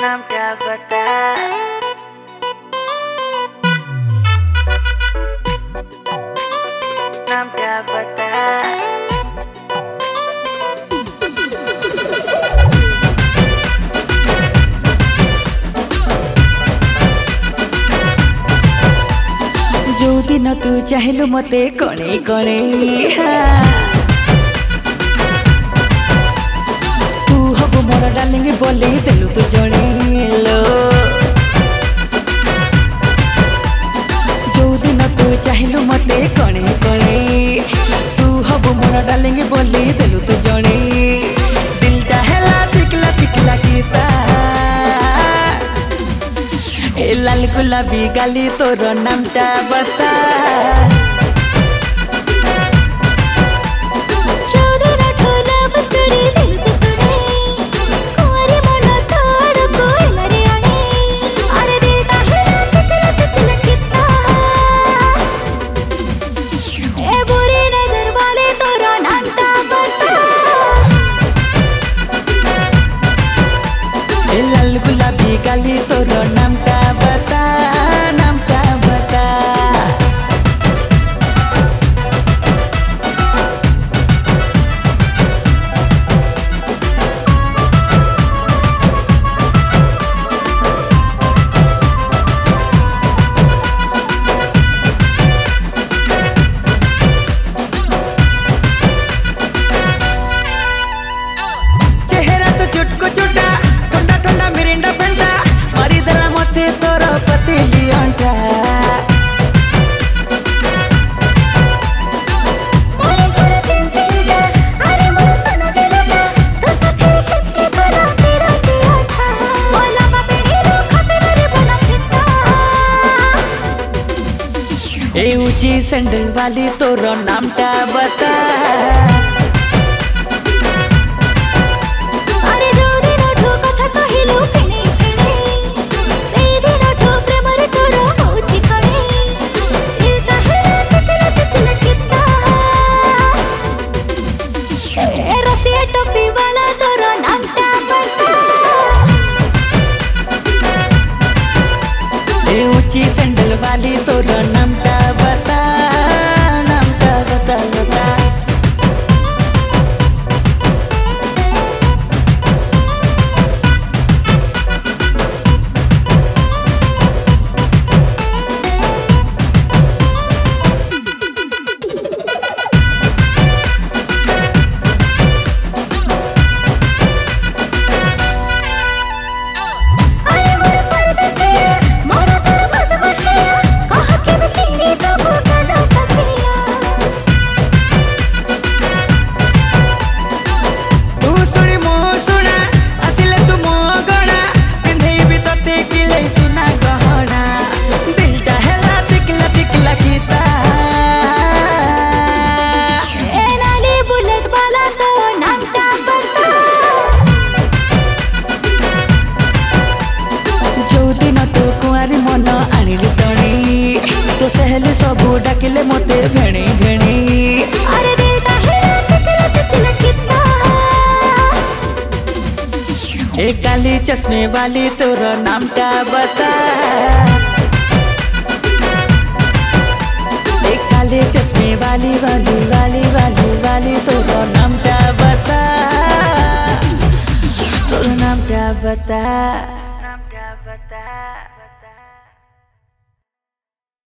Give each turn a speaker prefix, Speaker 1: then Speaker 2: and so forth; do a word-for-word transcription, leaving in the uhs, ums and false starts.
Speaker 1: नाम क्या बता। नाम क्या बता।
Speaker 2: जो दिन तू चाहलु मते कणे कणे तू हबु मोर डार्लिंग बोली देलु तू जणे लो। जो दिन तू चाहलु मते कणे कणे तू हबु मोर डार्लिंग बोली देलु तू जणे। दिलटा हेला तिकला तिकला गीता ए लाल गुलाबी गाली तोर नामटा बता। ए लाल गुलाबी गाली तोर नामटा बता। नामटा बता चेहरा तो चुटको चुटा ठंडा ठंडा मिरिंडा फेंटा मारी देला मते तोर पतिली अंटा। ए ऊंची सैंडल वाली तोर नामटा बता। ए ऊंची सैंडल वाली तोर नामटा बता। नामटा बता बता मन आनिली तणी तो सहले सबू डाकिले मते भेणी भेणी। अरे दिलटा हेला तिकला तिकला कितना ए काली चश्मे वाली तोर नामटा बता। ए काली चश्मे वाली वाली वाली वाली वाली तोर नामटा बता। तोर नामटा बता।
Speaker 1: नाम क्या बता।